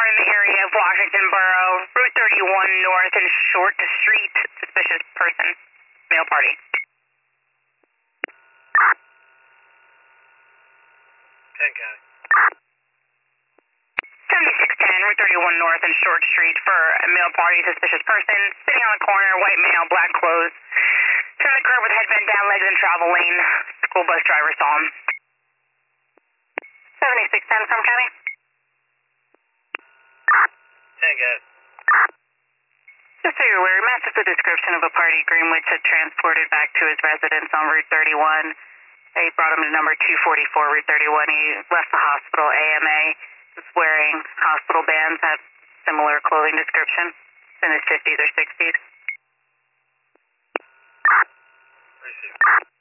in the area of Washington Borough, Route 31 North and Short Street. Suspicious person. Male party. 10 County. 7610, Route 31 North and Short Street for a male party, suspicious person. Sitting on the corner, white male, black clothes. From the curb with headband down, legs in travel lane. School bus driver saw him. 7610 from County. 10 County. Just so you're aware, matches the description of a party Greenwich had transported back to his residence on Route 31. They brought him to number 244, Route 31. He left the hospital AMA. Was wearing hospital bands, have similar clothing description. In his 50s or 60s. Received.